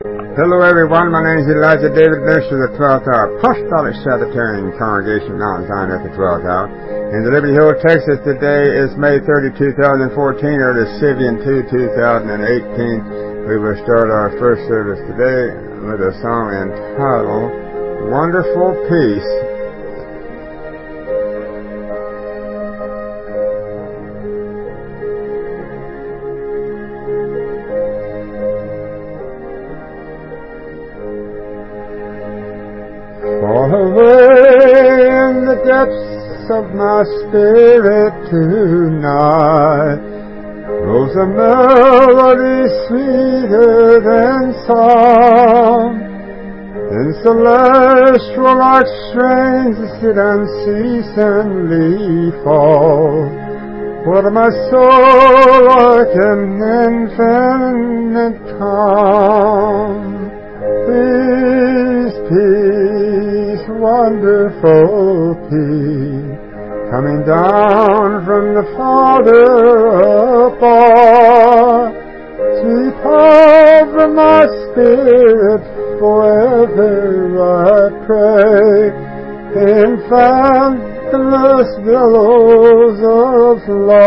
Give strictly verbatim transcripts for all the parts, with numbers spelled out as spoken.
Hello everyone, my name is Elijah David, minister of the twelfth Hour, Apostolic Sabbatarian Congregation, Mount Zion at the twelfth Hour. In the Liberty Hill, Texas, today is May thirtieth, two thousand fourteen, or the Sivian two, two thousand eighteen. We will start our first service today with a song entitled, Wonderful Peace. Away in the depths of my spirit tonight rose a melody sweeter than song, and celestial like strains did unceasingly fall. What my soul like an infinite calm. Peace, peace, wonderful peace, coming down from the Father above. Sweet hope of my spirit, forever I pray, in fathomless billows of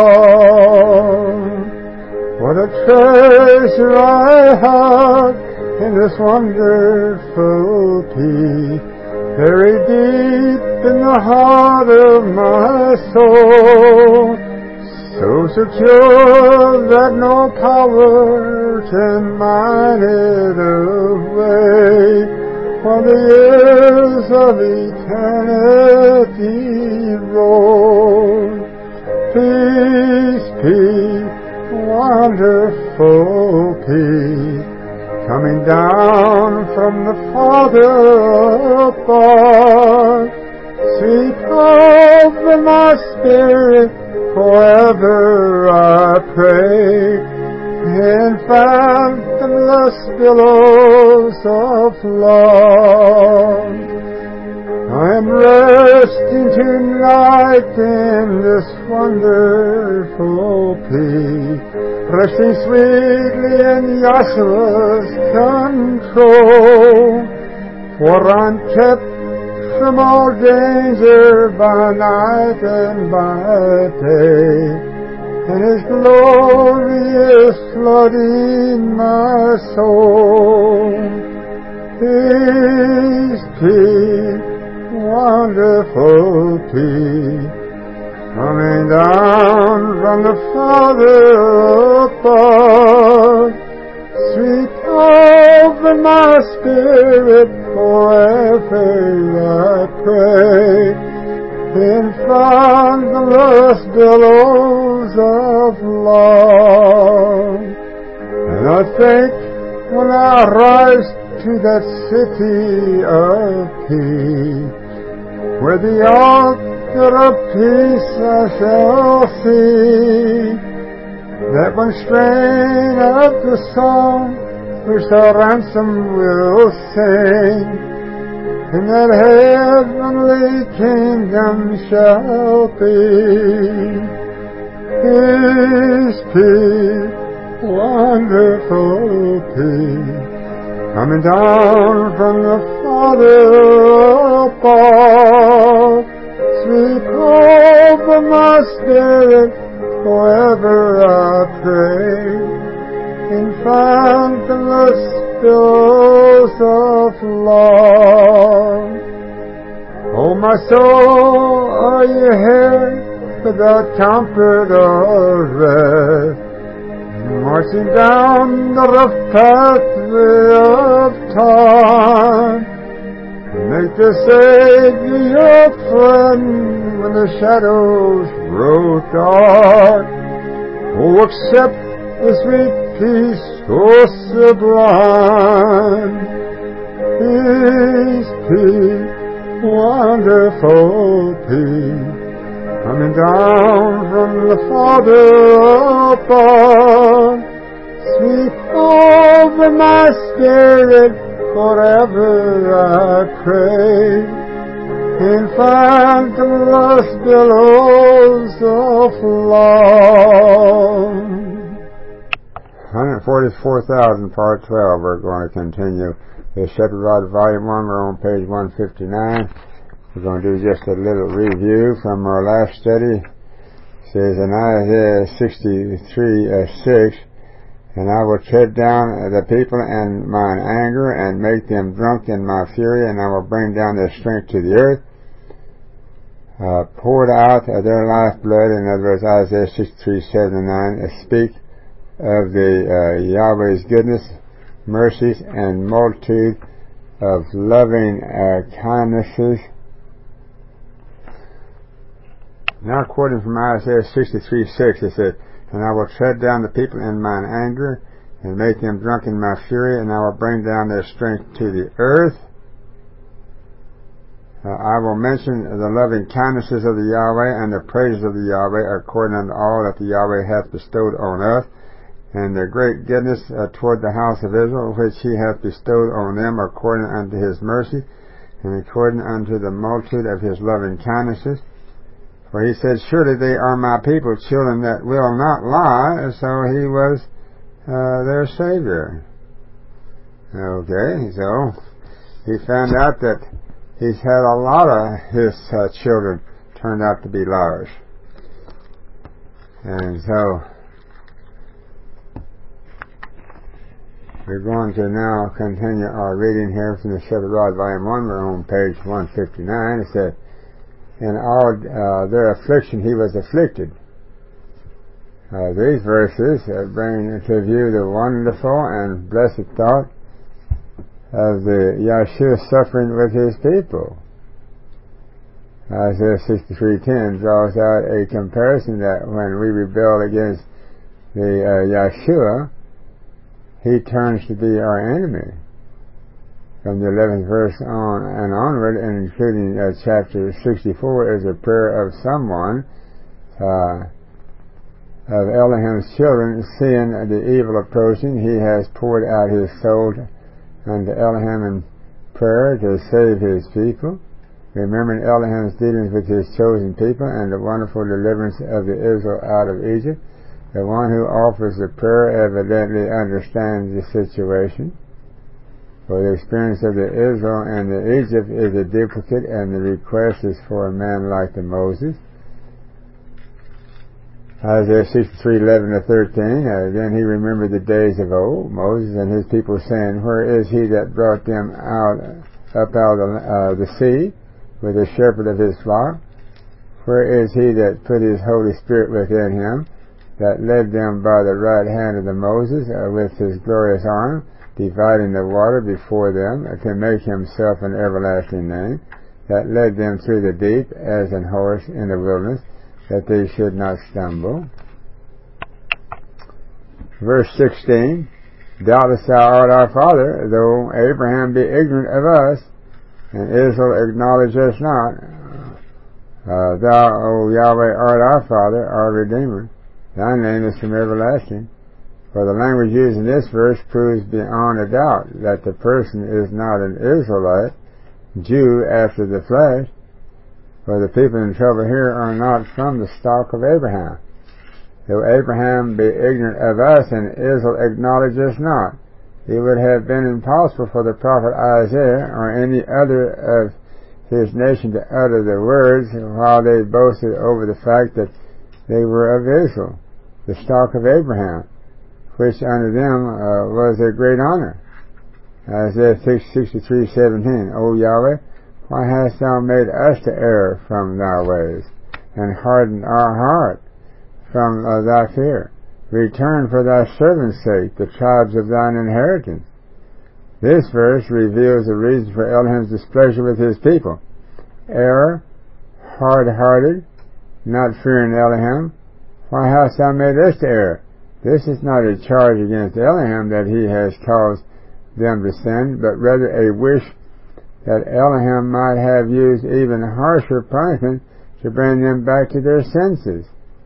love. What a treasure I have in this wonderful peace, buried deep in the heart of my soul, so secure that no power can mine it away, while the years of eternity roll. Peace, peace, wonderful peace, coming down from the Father above. Sweet hope in my spirit, forever I pray, in fathomless billows of love. I am resting tonight in this wonderful peace, resting sweetly in Yahshua's control, for I'm kept from all danger by night and by day, and His glory is flooding my soul. Peace, peace, wonderful peace, coming down from the Father above. Sweet hope in my spirit, forever I pray, in fathomless billows of love. And I think when I rise to that city of peace, where the altar of peace I shall see, that one strain of the song which the ransom will sing, and that heavenly kingdom shall be. Peace, peace, wonderful peace, coming down from the Father above. Sweet hope of my spirit, forever I pray, in fathomless billows of love. Oh, my soul, are you here without comfort or rest, marching down the rough pathway of time? Make the Savior your friend when the shadows grow dark. Oh, accept the sweet peace so sublime. Peace, peace, wonderful peace, coming down from the Father above. Sweet over my spirit, forever I pray, in fathomless billows of love. hundred forty-four thousand, part twelve. We're going to continue the Shepherd Rod Volume one. We're on page one fifty-nine. We're going to do just a little review from our last study. It says in Isaiah sixty-three, uh, six, and I will tread down the people in mine anger, and make them drunk in my fury, and I will bring down their strength to the earth. Uh, poured out uh, their lifeblood. In other words, Isaiah sixty-three, seven and nine, uh, speak of the uh, Yahweh's goodness, mercies, and multitude of loving uh, kindnesses. Now, quoting from Isaiah sixty-three, six, it says, and I will tread down the people in mine anger, and make them drunk in my fury, and I will bring down their strength to the earth. Uh, I will mention the loving kindnesses of the Yahweh, and the praises of the Yahweh, according unto all that the Yahweh hath bestowed on us, and the great goodness uh, toward the house of Israel, which he hath bestowed on them, according unto his mercy, and according unto the multitude of his loving kindnesses. For he said, surely they are my people, children that will not lie. So he was uh, their Savior. Okay, so he found out that he's had a lot of his uh, children turned out to be liars. And so we're going to now continue our reading here from the Shepherd Rod Volume one. We're on page one fifty-nine. It said, in all uh, their affliction he was afflicted. Uh, these verses uh, bring to view the wonderful and blessed thought of the Yahshua suffering with his people. Isaiah sixty-three ten draws out a comparison that when we rebel against the uh, Yahshua, he turns to be our enemy. From the eleventh verse on and onward, and including uh, chapter sixty-four, is a prayer of someone, uh, of Elohim's children, seeing the evil approaching. He has poured out his soul unto Elohim in prayer to save his people, remembering Elohim's dealings with his chosen people and the wonderful deliverance of the Israel out of Egypt. The one who offers the prayer evidently understands the situation. For the experience of the Israel and the Egypt is a duplicate, and the request is for a man like the Moses. Isaiah sixty-three, eleven to thirteen, uh, then he remembered the days of old, Moses and his people, saying, where is he that brought them out, up out of the, uh, the sea, with the shepherd of his flock? Where is he that put his Holy Spirit within him, that led them by the right hand of the Moses, uh, with his glorious arm, dividing the water before them, to make himself an everlasting name, that led them through the deep as an horse in the wilderness, that they should not stumble. Verse sixteen, doubtless thou art our father, though Abraham be ignorant of us, and Israel acknowledge us not. Uh, thou, O Yahweh, art our father, our Redeemer. Thy name is from everlasting. For the language used in this verse proves beyond a doubt that the person is not an Israelite, Jew after the flesh, for the people in trouble here are not from the stock of Abraham. Though Abraham be ignorant of us and Israel acknowledge us not, it would have been impossible for the prophet Isaiah or any other of his nation to utter the words while they boasted over the fact that they were of Israel, the stock of Abraham, which unto them uh, was a great honor. Isaiah sixty-three, seventeen, O Yahweh, why hast thou made us to err from thy ways, and hardened our heart from uh, thy fear? Return for thy servant's sake the tribes of thine inheritance. This verse reveals the reason for Elohim's displeasure with his people. Error, hard-hearted, not fearing Elohim. Why hast thou made us to err? This is not a charge against Elohim that he has caused them to sin, but rather a wish that Elohim might have used even harsher punishment to bring them back to their senses.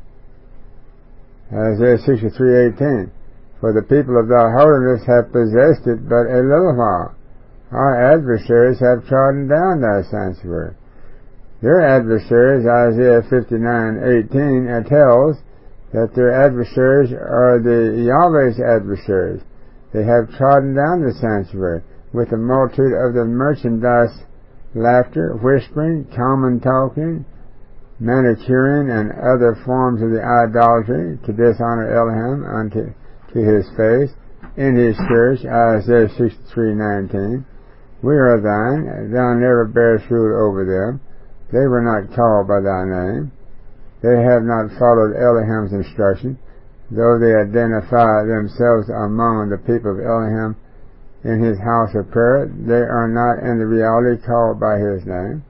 Isaiah sixty-three, eighteen, for the people of thy holiness have possessed it but a little while. Our adversaries have trodden down thy sanctuary. Your adversaries, Isaiah fifty-nine, eighteen, tells, that their adversaries are the Yahweh's adversaries. They have trodden down the sanctuary with a multitude of the merchandise, laughter, whispering, common talking, manicuring, and other forms of the idolatry to dishonor Elohim unto to his face in his church. Isaiah sixty-three nineteen. We are thine, thou never bearest rule over them. They were not called by thy name. They have not followed Elohim's instruction, though they identify themselves among the people of Elohim in his house of prayer. They are not in the reality called by his name.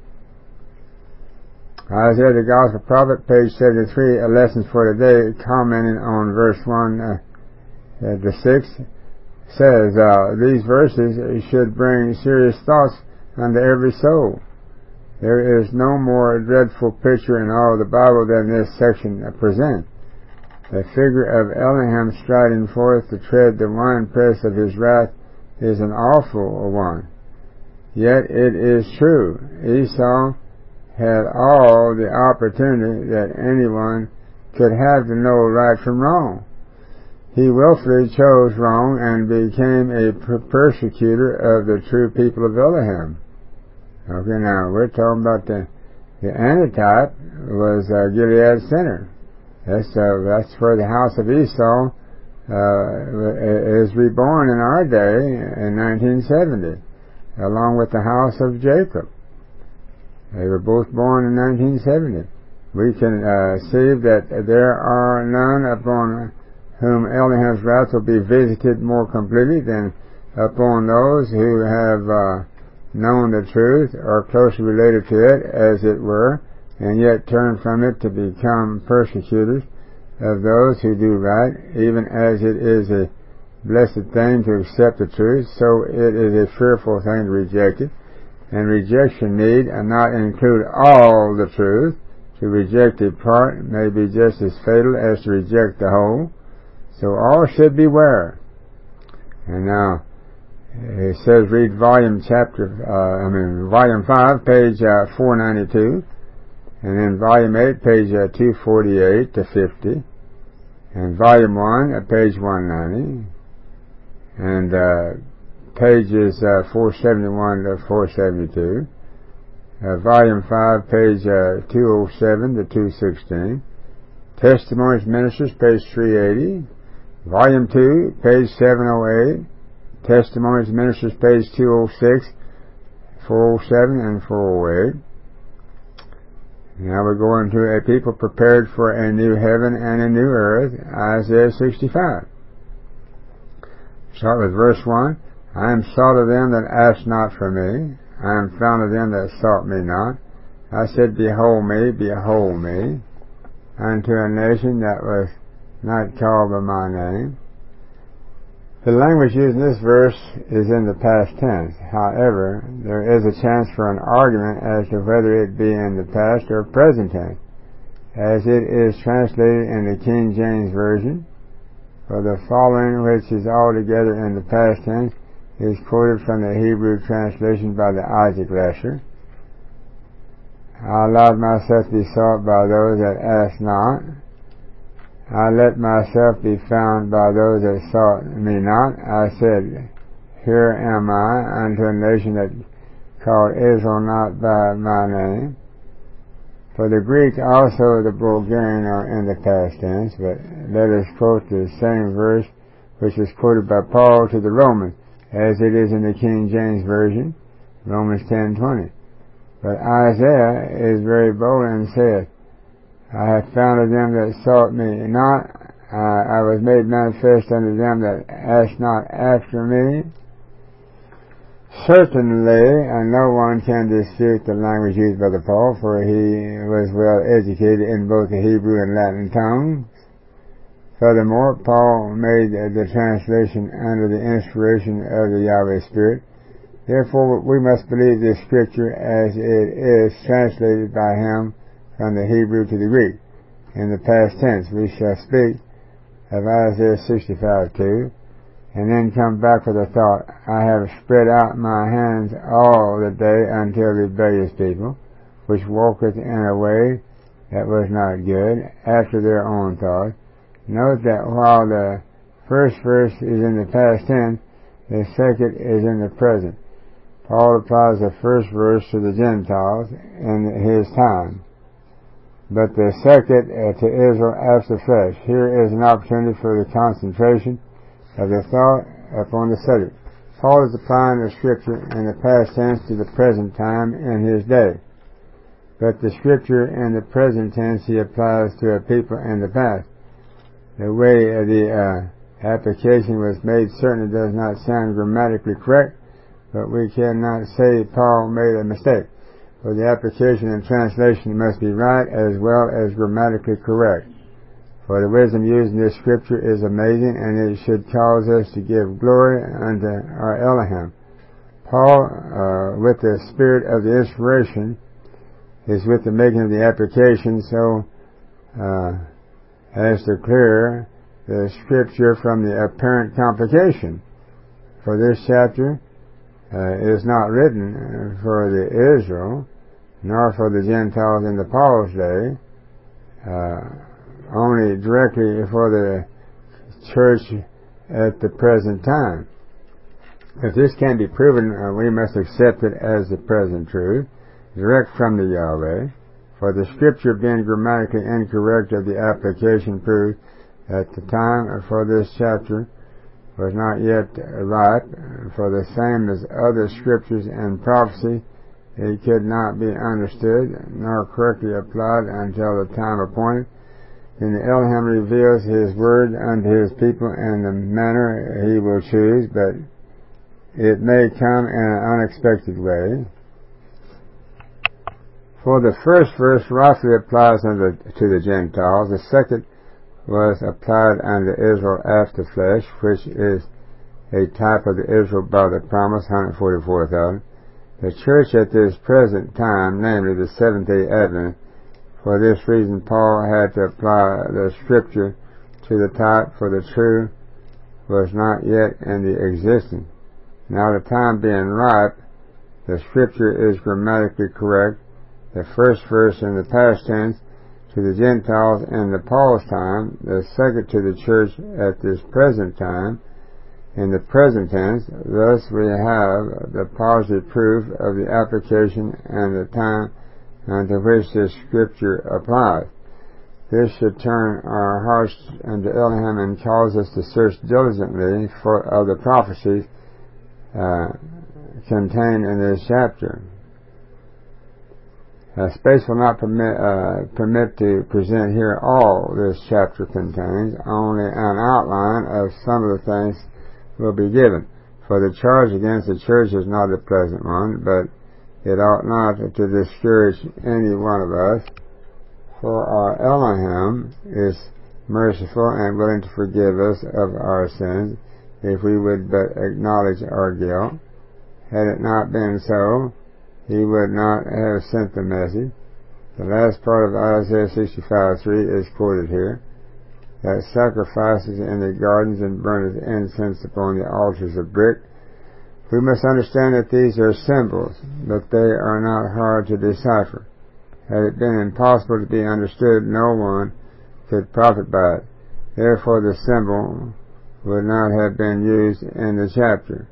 Isaiah the Gospel Prophet, page seventy-three, a lesson for today, commenting on verse one uh, uh, to six, says, uh, these verses should bring serious thoughts unto every soul. There is no more dreadful picture in all the Bible than this section presents. The figure of Elohim striding forth to tread the winepress of his wrath is an awful one. Yet it is true. Esau had all the opportunity that anyone could have to know right from wrong. He willfully chose wrong and became a persecutor of the true people of Elohim. Okay, now we're talking about the the antitype was uh, Gilead's sinner. That's uh, that's where the house of Esau uh, is reborn in our day in nineteen seventy, along with the house of Jacob. They were both born in nineteen seventy. We can uh, see that there are none upon whom Elohim's wrath will be visited more completely than upon those who have uh, known the truth, or closely related to it, as it were, and yet turn from it to become persecutors of those who do right. Even as it is a blessed thing to accept the truth, so it is a fearful thing to reject it. And rejection need not include all the truth. To reject a part may be just as fatal as to reject the whole. So all should beware. And now, it says read volume chapter, uh, I mean volume five, page uh, four ninety-two, and then volume eight, page uh, two forty-eight to fifty, and volume one, uh, page one ninety, and uh, pages uh, four seventy-one to four seventy-two, uh, volume five, page uh, two oh seven to two sixteen, Testimonies Ministers, page three eighty, volume two, page seven oh eight, Testimonies Ministers, page two oh six, four oh seven, and four oh eight. Now we're going to a people prepared for a new heaven and a new earth, Isaiah sixty-five. Start with verse one. I am sought of them that asked not for me. I am found of them that sought me not. I said, behold me, behold me, unto a nation that was not called by my name. The language used in this verse is in the past tense. However, there is a chance for an argument as to whether it be in the past or present tense, as it is translated in the King James Version. For the following, which is altogether in the past tense, is quoted from the Hebrew translation by the Isaac Lasher. I allowed myself to be sought by those that asked not. I let myself be found by those that sought me not. I said, here am I, unto a nation that called Israel not by my name. For the Greek also the Bulgarian are in the past tense, but let us quote the same verse which was quoted by Paul to the Romans, as it is in the King James Version, Romans ten twenty. But Isaiah is very bold and saith, I have found of them that sought me not. Uh, I was made manifest unto them that asked not after me. Certainly, and no one can dispute the language used by the Paul, for he was well educated in both the Hebrew and Latin tongues. Furthermore, Paul made the translation under the inspiration of the Yahweh Spirit. Therefore, we must believe this scripture as it is translated by him from the Hebrew to the Greek. In the past tense, we shall speak of Isaiah sixty-five two, and then come back with the thought, I have spread out my hands all the day unto rebellious people, which walketh in a way that was not good, after their own thought. Note that while the first verse is in the past tense, the second is in the present. Paul applies the first verse to the Gentiles in his time, but the second uh, to Israel after flesh. Here is an opportunity for the concentration of the thought upon the subject. Paul is applying the scripture in the past tense to the present time in his day, but the scripture in the present tense he applies to a people in the past. The way uh, the uh, application was made certainly does not sound grammatically correct, but we cannot say Paul made a mistake, for the application and translation must be right as well as grammatically correct. For the wisdom used in this scripture is amazing, and it should cause us to give glory unto our Elohim. Paul, uh, with the spirit of the inspiration, is with the making of the application so uh, as to clear the scripture from the apparent complication. For this chapter uh, is not written for the Israel, nor for the Gentiles in the Paul's day, uh, only directly for the church at the present time. If this can be proven, uh, we must accept it as the present truth, direct from the Yahweh, for the scripture being grammatically incorrect of the application proves that the time for this chapter was not yet ripe, for the same as other scriptures and prophecy, it could not be understood nor correctly applied until the time appointed. Then the Elohim reveals his word unto his people in the manner he will choose, but it may come in an unexpected way. For the first verse roughly applies unto, to the Gentiles. The second was applied unto Israel after flesh, which is a type of the Israel by the promise, one hundred forty-four thousand. The church at this present time, namely the Seventh-day Advent. For this reason Paul had to apply the scripture to the type, for the true was not yet in the existence. Now the time being ripe, the scripture is grammatically correct. The first verse in the past tense to the Gentiles in the Paul's time, the second to the church at this present time in the present tense. Thus we have the positive proof of the application and the time unto which this scripture applies. This should turn our hearts unto Elohim and cause us to search diligently for of the prophecies uh, contained in this chapter. Uh, space will not permit, uh, permit to present here all this chapter contains. Only an outline of some of the things will be given. For the charge against the church is not a pleasant one, but it ought not to discourage any one of us. For our Elohim is merciful and willing to forgive us of our sins, if we would but acknowledge our guilt. Had it not been so, he would not have sent the message. The last part of Isaiah sixty-five three is quoted here, that sacrifices in the gardens and burneth incense upon the altars of brick. We must understand that these are symbols, but they are not hard to decipher. Had it been impossible to be understood, no one could profit by it. Therefore the symbol would not have been used in the chapter.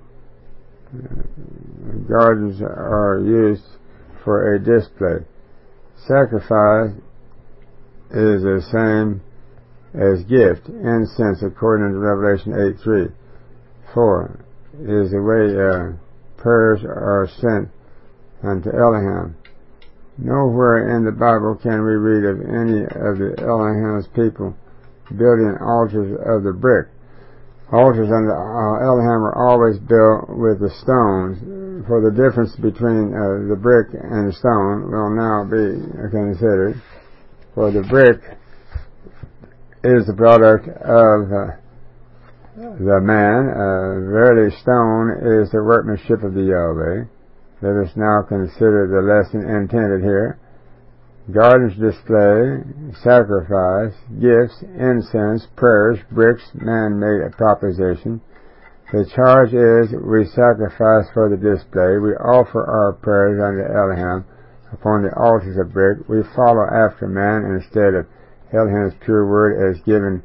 Gardens are used for a display. Sacrifice is the same as gift. Incense, according to Revelation eight three. Four is the way uh, prayers are sent unto Elohim. Nowhere in the Bible can we read of any of the Elohim's people building altars of the brick. Altars under uh, Elohim are always built with the stones, for the difference between uh, the brick and the stone will now be considered. For the brick is the product of uh, the man. Uh, verily stone is the workmanship of the Yahweh. Let us now consider the lesson intended here. Gardens display, sacrifice, gifts, incense, prayers, bricks, man-made proposition. The charge is, we sacrifice for the display. We offer our prayers unto Elohim upon the altars of brick. We follow after man instead of Elohim's pure word as given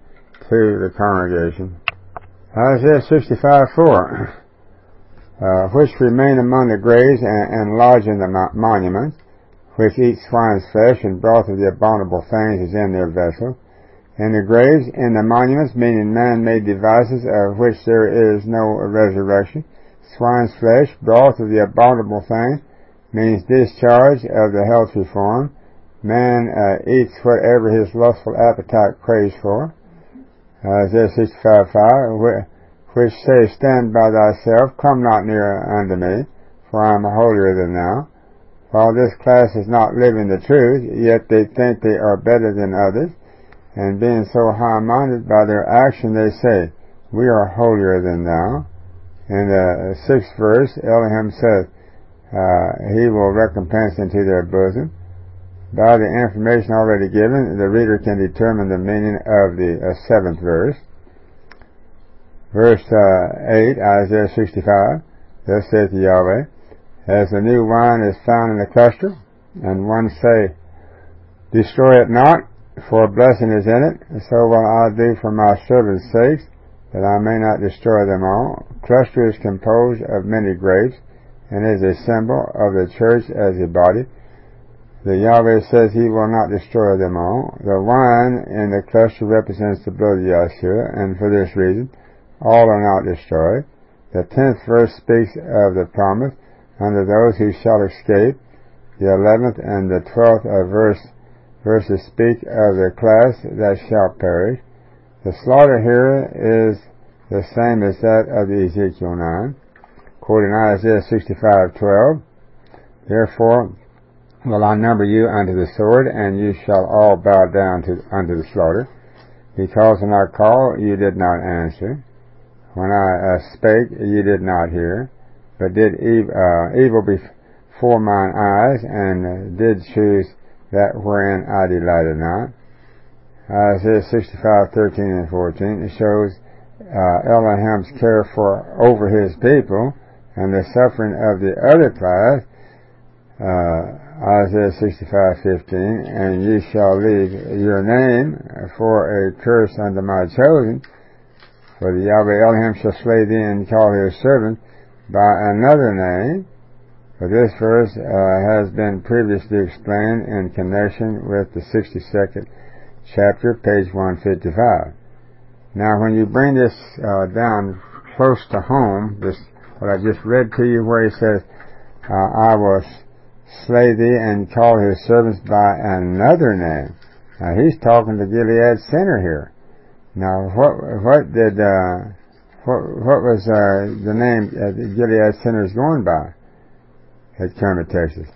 to the congregation. Isaiah sixty-five four, uh, which remain among the graves and, and lodge in the mo- monuments, which eat swine's flesh, and broth of the abominable things is in their vessels. In the graves, in the monuments, meaning man-made devices of which there is no resurrection. Swine's flesh, broth of the abominable things, means discharge of the healthy form. Man uh, eats whatever his lustful appetite craves for. Uh, Isaiah sixty-five five, which say, stand by thyself, come not near unto me, for I am holier than thou. While this class is not living the truth, yet they think they are better than others. And being so high-minded by their action, they say, we are holier than thou. In the sixth verse, Elohim says, uh, he will recompense into their bosom. By the information already given, the reader can determine the meaning of the uh, seventh verse. Verse uh, eight, Isaiah sixty-five, thus saith Yahweh, as the new wine is found in the cluster, and one say, destroy it not, for a blessing is in it, and so will I do for my servants' sakes, that I may not destroy them all. Cluster is composed of many grapes, and is a symbol of the church as a body. The Yahweh says he will not destroy them all. The wine in the cluster represents the blood of Yeshua, and for this reason, all are not destroyed. The tenth verse speaks of the promise unto those who shall escape. The eleventh and the twelfth verse verses speak of the class that shall perish. The slaughter here is the same as that of the Ezekiel nine, quoting Isaiah sixty-five twelve. Therefore will I number you unto the sword, and you shall all bow down to unto the slaughter. Because when I called, you did not answer. When I uh, spake, you did not hear, but did ev- uh, evil before mine eyes, and uh, did choose that wherein I delighted not. Isaiah sixty-five thirteen and fourteen, it shows uh, Elohim's care for over his people and the suffering of the other class. Uh, Isaiah sixty-five fifteen, and ye shall leave your name for a curse unto my chosen, for the Yahweh Elohim shall slay thee and call his servant by another name. For this verse uh, has been previously explained in connection with the sixty-second chapter, page one fifty-five. Now, when you bring this uh, down close to home, this what I just read to you, where he says, uh, "I will slay thee and call his servants by another name." Now, he's talking to Gilead sinner here. Now, what what did uh, what what was uh, the name uh, the Gilead sinners going by at Kermit, Texas?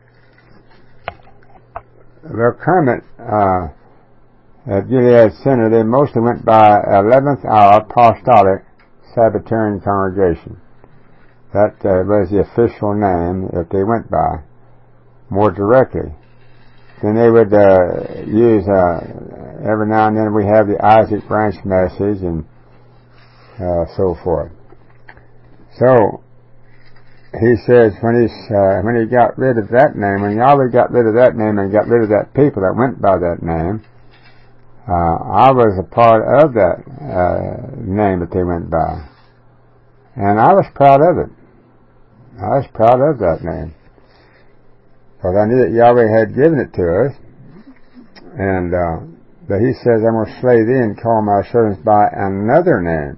The Kermit uh, at Gilead Center, they mostly went by eleventh Hour Apostolic Sabbatarian Congregation. That uh, was the official name that they went by more directly. Then they would uh, use, uh, every now and then we have the Isaac Branch message and uh, so forth. So, he says when he uh, when he got rid of that name, when Yahweh got rid of that name and got rid of that people that went by that name, uh, I was a part of that uh, name that they went by, and I was proud of it. I was proud of that name because I knew that Yahweh had given it to us, and uh, that He says, "I'm going to slay thee and call my servants by another name."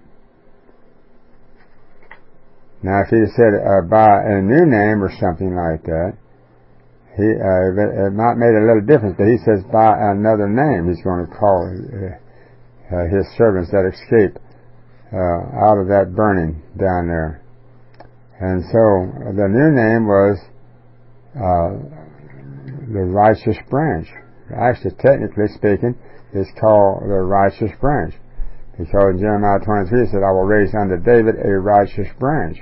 Now, if he said uh, by a new name or something like that, he uh, it might make a little difference. But he says by another name, he's going to call uh, uh, his servants that escape uh, out of that burning down there. And so the new name was uh, the righteous branch. Actually, technically speaking, it's called the righteous branch, because in Jeremiah twenty-three it said, "I will raise unto David a righteous branch."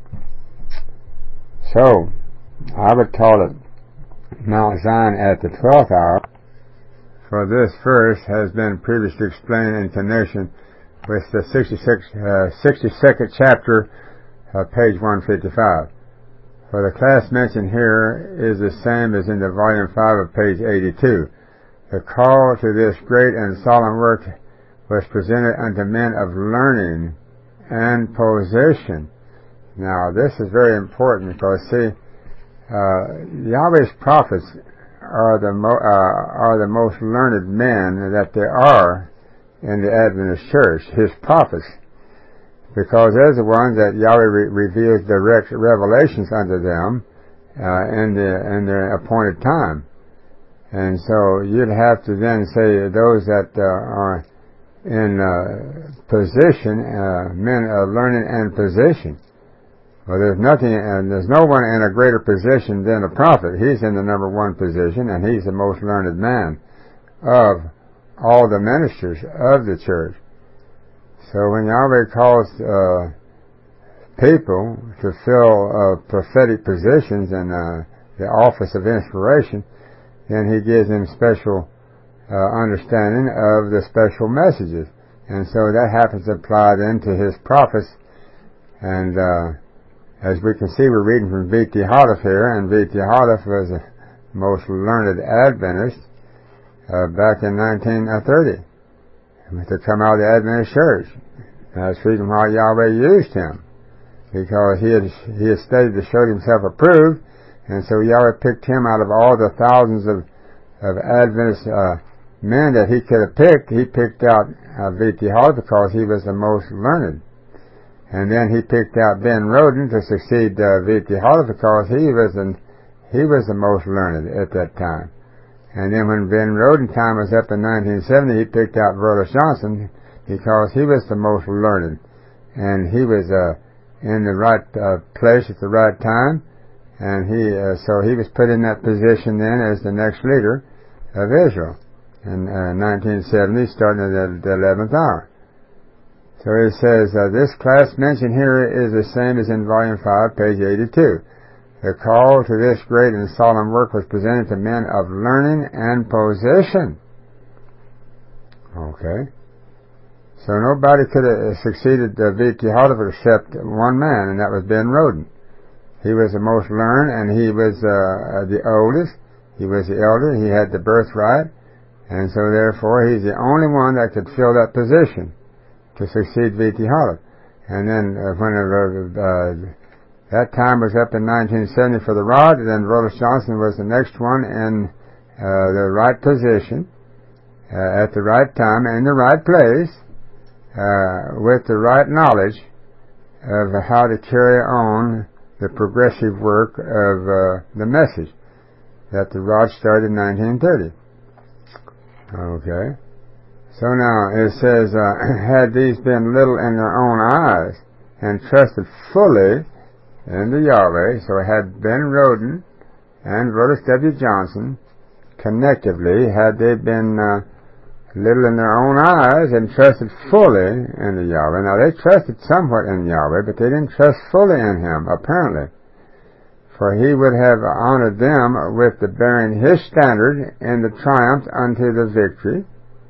So, I would call it Mount Zion at the twelfth hour, for this verse has been previously explained in connection with the sixty-second chapter, uh, page one fifty-five. For the class mentioned here is the same as in the volume five of page eighty-two. The call to this great and solemn work was presented unto men of learning and position. Now, this is very important because, see, uh, Yahweh's prophets are the mo- uh, are the most learned men that there are in the Adventist Church, his prophets, because they're the ones that Yahweh re- reveals direct revelations unto them uh, in the in their appointed time. And so you'd have to then say those that uh, are in uh, position, uh, men of learning and position. Well, there's nothing, and there's no one in a greater position than a prophet. He's in the number one position, and he's the most learned man of all the ministers of the church. So when Yahweh calls uh, people to fill uh, prophetic positions in uh, the office of inspiration, then he gives them special uh, understanding of the special messages. And so that happens to apply then to his prophets. And uh, as we can see, we're reading from V T Houteff here, and V T Houteff was the most learned Adventist uh, back in nineteen thirty to come out of the Adventist Church. That's the reason why Yahweh used him, because he had he had studied to show himself approved, and so Yahweh picked him out of all the thousands of of Adventist uh, men that he could have picked. He picked out uh, V T Houteff because he was the most learned. And then he picked out Ben Roden to succeed uh, V T Houteff because he was an, he was the most learned at that time. And then when Ben Roden's time was up in nineteen seventy, he picked out Rodas Johnson because he was the most learned, and he was uh, in the right uh, place at the right time, and he uh, so he was put in that position then as the next leader of Israel in uh, nineteen seventy, starting at the eleventh hour. So it says, uh, this class mentioned here is the same as in volume five, page eighty-two. The call to this great and solemn work was presented to men of learning and position. Okay. So nobody could have succeeded uh, V T Houteff except one man, and that was Ben Roden. He was the most learned, and he was uh, the oldest. He was the elder. He had the birthright. And so therefore he's the only one that could fill that position to succeed V T Houteff. And then uh, when uh, that time was up in nineteen seventy for the rod, then Rodas Johnson was the next one in uh, the right position, uh, at the right time, in the right place, uh, with the right knowledge of how to carry on the progressive work of uh, the message that the rod started in nineteen thirty. Okay. So now it says, uh, had these been little in their own eyes and trusted fully in the Yahweh, so had Ben Roden and Rodas W. Johnson connectively, had they been uh, little in their own eyes and trusted fully in the Yahweh. Now they trusted somewhat in Yahweh, but they didn't trust fully in him, apparently. For he would have honored them with the bearing his standard in the triumph unto the victory.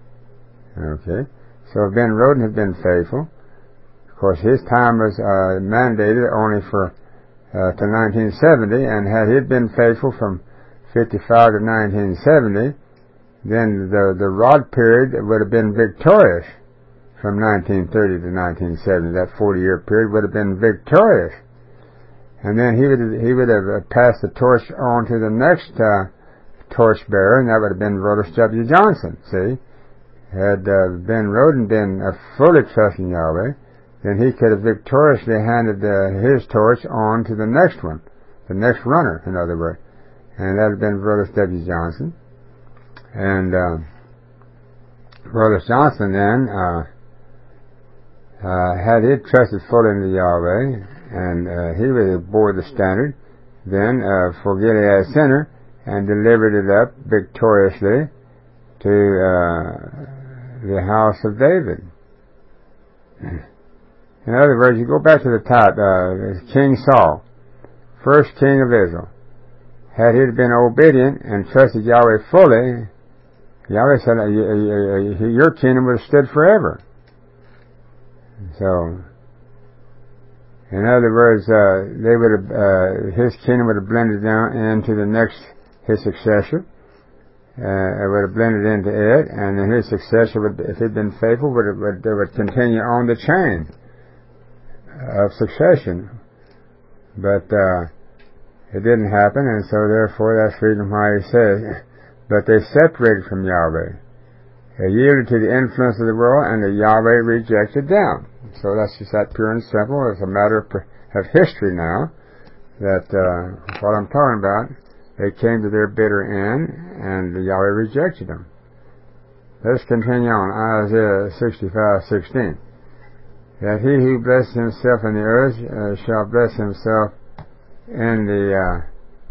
Okay, so Ben Roden had been faithful. Of course, his time was uh, mandated only for uh, to nineteen seventy, and had he been faithful from fifty-five to nineteen seventy, then the the rod period would have been victorious from nineteen thirty to nineteen seventy. That forty-year period would have been victorious, and then he would he would have passed the torch on to the next uh, torchbearer, and that would have been Rodas W. Johnson. See. Had uh, Ben Roden been uh, fully trusting Yahweh, then he could have victoriously handed uh, his torch on to the next one, the next runner, in other words. And that had been Rodas W. Johnson. And uh, Rodas Johnson then, uh, uh, had he trusted fully in Yahweh, and uh, he really bore the standard, then uh, for Gilead Center, and delivered it up victoriously to uh, the house of David. In other words, you go back to the top, uh, King Saul, first king of Israel. Had he been obedient and trusted Yahweh fully, Yahweh said, your kingdom would have stood forever. So, in other words, uh, they would have, uh, his kingdom would have blended down into the next, his successor. uh, it would have blended into it, and then his successor, would, if he'd been faithful, would, would, they would continue on the chain of succession. But uh, it didn't happen, and so therefore that's the reason why he says, but they separated from Yahweh. They yielded to the influence of the world, and the Yahweh rejected them. So that's just that pure and simple. It's a matter of, of history now, that uh, what I'm talking about, they came to their bitter end, and the Yahweh rejected them. Let's continue on. Isaiah sixty-five sixteen. That he who blesses himself in the earth uh, shall bless himself in the... Uh,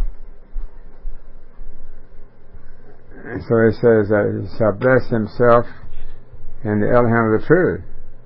so it says that he shall bless himself in the Elohim of the truth.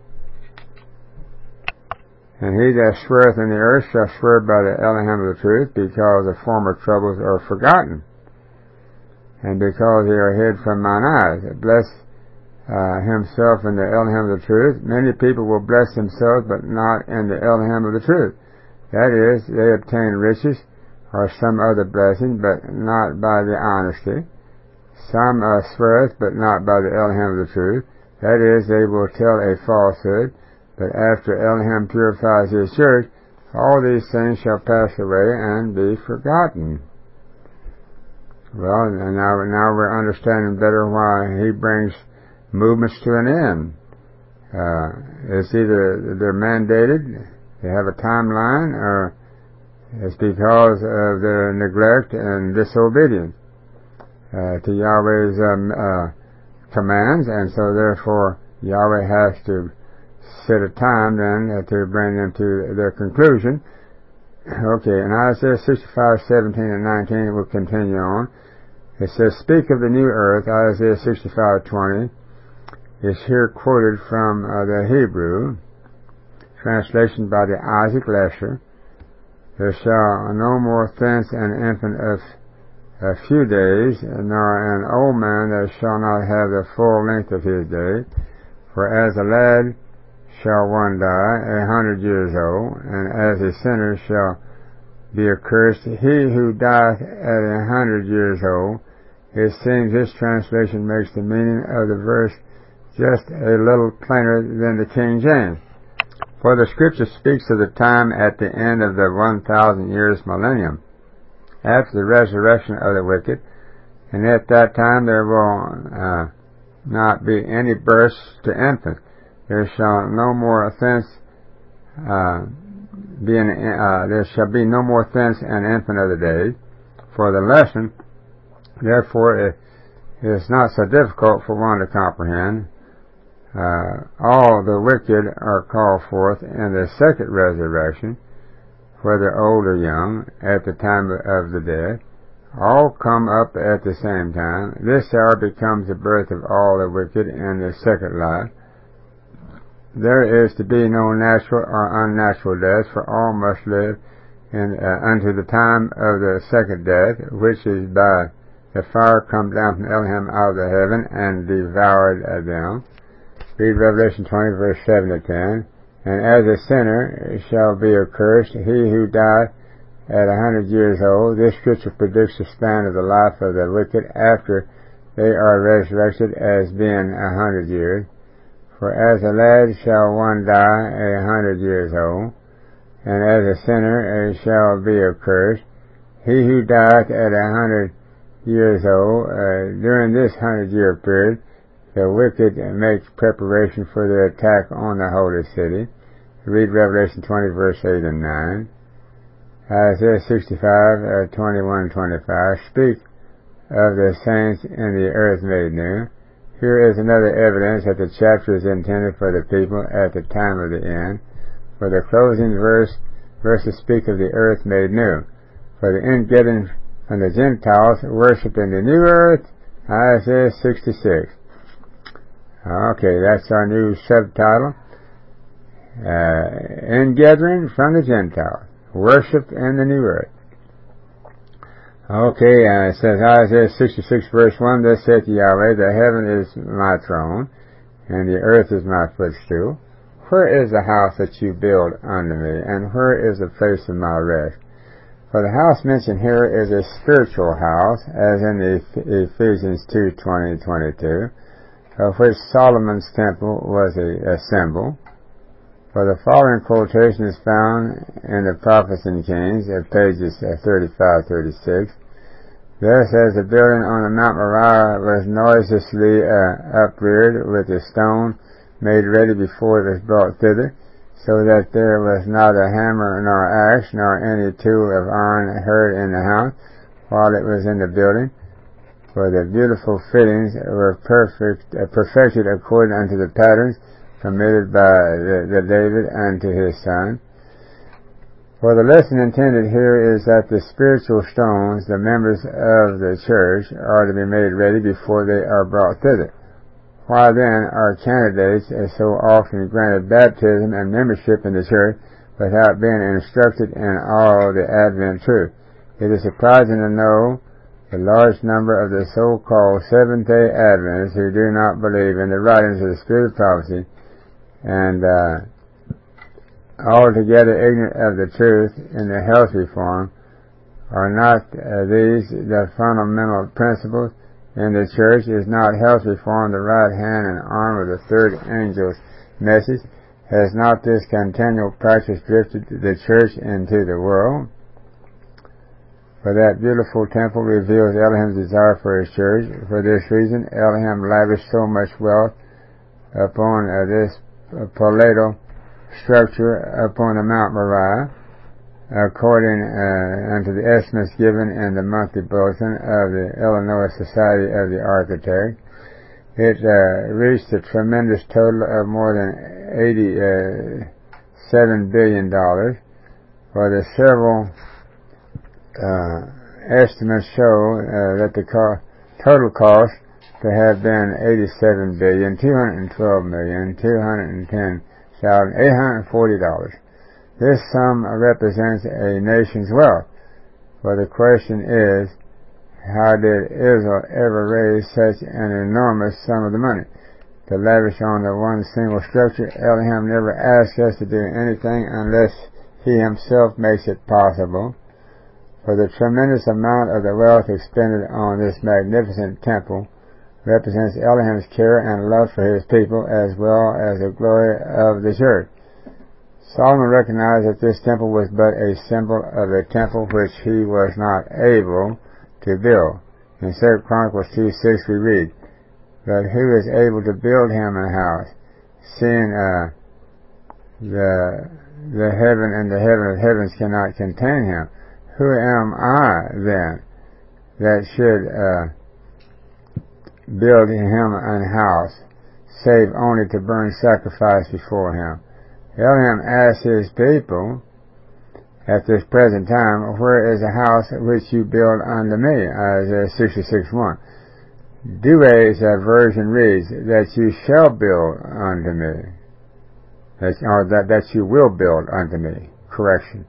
And he that sweareth in the earth shall swear by the Elohim of the truth, because the former troubles are forgotten, and because they are hid from mine eyes. Bless uh, himself in the Elohim of the truth. Many people will bless themselves, but not in the Elohim of the truth. That is, they obtain riches or some other blessing, but not by the honesty. Some uh, sweareth, but not by the Elohim of the truth. That is, they will tell a falsehood, but after Elohim purifies his church, all these things shall pass away and be forgotten. Well, and now, now we're understanding better why he brings movements to an end. Uh, it's either they're mandated, they have a timeline, or it's because of their neglect and disobedience uh, to Yahweh's um, uh, commands, and so therefore Yahweh has to set a time then uh, to bring them to their conclusion. Okay, in Isaiah sixty-five seventeen and nineteen, it will continue on. It says, "Speak of the new earth." Isaiah sixty-five twenty is here quoted from uh, the Hebrew translation by the Isaac Lesher. "There shall no more thence an infant of a few days, nor an old man that shall not have the full length of his day. For as a lad shall one die, a hundred years old, and as a sinner shall be accursed he who dieth at a hundred years old." It seems this translation makes the meaning of the verse just a little plainer than the King James. For the Scripture speaks of the time at the end of the one thousand years millennium, after the resurrection of the wicked, and at that time there will uh, not be any births to infants. There shall no more offense uh, be an, uh, there shall be no more thence an infant of the days. For the lesson, therefore, it is not so difficult for one to comprehend. Uh, all the wicked are called forth in the second resurrection, whether old or young, at the time of the dead. All come up at the same time. This hour becomes the birth of all the wicked in the second life. There is to be no natural or unnatural death, for all must live in, uh, unto the time of the second death, which is by the fire come down from Elohim out of the heaven and devoured them. Read Revelation twenty, verse seven to ten. "And as a sinner shall be accursed he who died at a hundred years old." This scripture predicts the span of the life of the wicked after they are resurrected as being a hundred years. "For as a lad shall one die a hundred years old, and as a sinner shall be accursed he who died at a hundred years old." Uh, during this hundred year period, the wicked make preparation for their attack on the holy city. Read Revelation twenty, verse eight and nine. Isaiah sixty-five, uh, twenty-one and twenty-five speak of the saints in the earth made new. Here is another evidence that the chapter is intended for the people at the time of the end. For the closing verse, verses speak of the earth made new. For the ingathering from the Gentiles worship in the new earth, Isaiah sixty-six. Okay, that's our new subtitle. Uh, ingathering from the Gentiles, worship in the new earth. Okay, uh, it says Isaiah sixty-six verse one, "Thus saith Yahweh, the heaven is my throne, and the earth is my footstool. Where is the house that you build unto me, and where is the place of my rest? For the house mentioned here is a spiritual house, as in the Ephesians two twenty to twenty-two, of which Solomon's temple was a, a symbol. For the following quotation is found in the Prophets and Kings at pages thirty-five to thirty-six. Thus, as the building on the Mount Moriah was noiselessly uh, upreared with a stone made ready before it was brought thither, so that there was not a hammer nor axe nor any tool of iron heard in the house while it was in the building, for the beautiful fittings were perfect, uh, perfected according unto the patterns committed by the, the David unto his son. For the lesson intended here is that the spiritual stones, the members of the church, are to be made ready before they are brought thither. Why then are candidates as so often granted baptism and membership in the church without being instructed in all the Advent truth? It is surprising to know the large number of the so-called Seventh-day Adventists who do not believe in the writings of the Spirit of prophecy and uh, altogether ignorant of the truth in the health reform. Are not uh, these the fundamental principles in the church? Is not health reform the right hand and arm of the third angel's message? Has not this continual practice drifted the church into the world? For that beautiful temple reveals Elohim's desire for his church. For this reason, Elohim lavished so much wealth upon uh, this uh, palatial structure upon the Mount Moriah, according uh, unto the estimates given in the monthly bulletin of the Illinois Society of the Architects. It uh, reached a tremendous total of more than eighty-seven billion dollars. For the several uh, estimates show uh, that the co- total cost to have been eighty-seven billion two hundred twelve million two hundred ten thousand eight hundred forty dollars. This sum represents a nation's wealth. For the question is, how did Israel ever raise such an enormous sum of the money to lavish on the one single structure? Elohim never asks us to do anything unless he himself makes it possible. For the tremendous amount of the wealth expended on this magnificent temple represents Elohim's care and love for his people, as well as the glory of the church. Solomon recognized that this temple was but a symbol of a temple which he was not able to build. In Second Chronicles two six we read, "But who is able to build him a house, seeing uh, the the heaven and the heaven of heavens cannot contain him? Who am I then that should uh, build him an house, save only to burn sacrifice before him?" Elohim asked his people at this present time, "Where is the house which you build unto me?" Isaiah sixty-six one. Douay's uh, version reads, "That you shall build unto me," that, or that, that you will build unto me. Correction.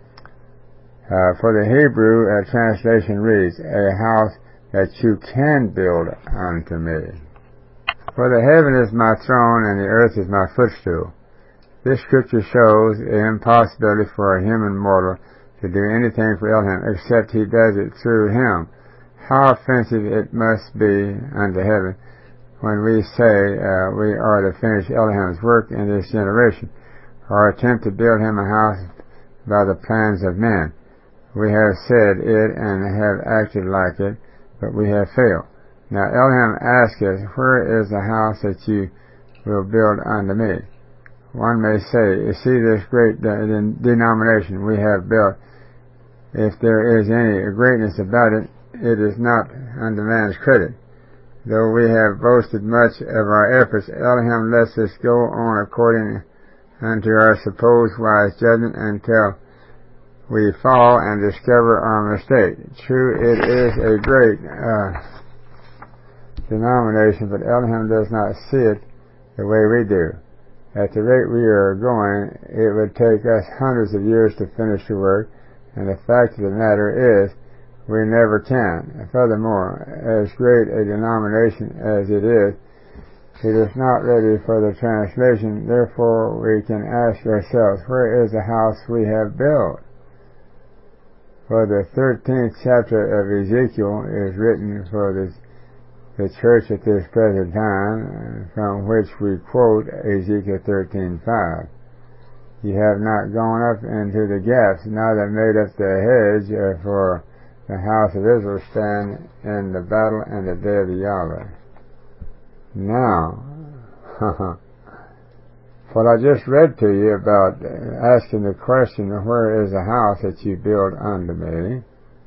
Uh, for the Hebrew uh, translation reads, "A house that you can build unto me." For the heaven is my throne and the earth is my footstool. This scripture shows the impossibility for a human mortal to do anything for Elohim except he does it through him. How offensive it must be unto heaven when we say uh, we are to finish Elohim's work in this generation, or attempt to build him a house by the plans of men. We have said it and have acted like it, but we have failed. Now Elohim asks us, "Where is the house that you will build unto me?" One may say, "You see this great de- denomination we have built, if there is any greatness about it, it is not unto man's credit. Though we have boasted much of our efforts, Elohim lets us go on according unto our supposed wise judgment until we fall and discover our mistake. True, it is a great uh, denomination, but Elohim does not see it the way we do. At the rate we are going, it would take us hundreds of years to finish the work, and the fact of the matter is, we never can. Furthermore, as great a denomination as it is, it is not ready for the translation. Therefore, we can ask ourselves, where is the house we have built? For the thirteenth chapter of Ezekiel is written for the, the church at this present time, from which we quote Ezekiel thirteen five. Ye have not gone up into the gaps, neither made up the hedge, uh, for the house of Israel stand in the battle and the day of the Yahweh. Now, what I just read to you about asking the question, where is the house that you build unto me?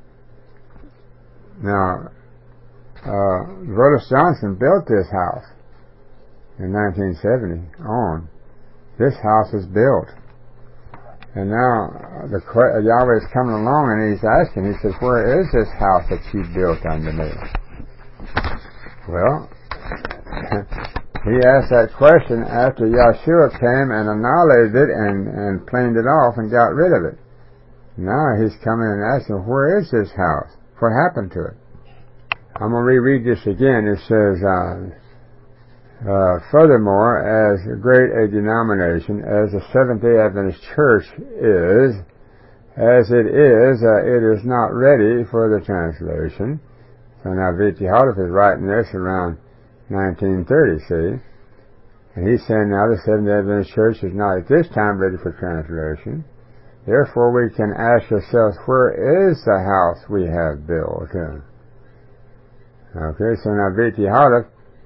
Now, uh, Rhodes Johnson built this house in nineteen seventy on. This house is built. And now the Yahweh is coming along and he's asking, he says, where is this house that you built unto me? Well, he asked that question after Yahshua came and annihilated it and, and planed it off and got rid of it. Now he's coming and asking, where is this house? What happened to it? I'm going to reread this again. It says, uh, Uh, furthermore, as great a denomination as the Seventh-day Adventist Church is, as it is, uh, it is not ready for the translation. So now V T Houteff is writing this around nineteen thirty, see? And he's saying now the Seventh-day Adventist Church is not at this time ready for translation. Therefore, we can ask ourselves, where is the house we have built? Okay, so now V T Houteff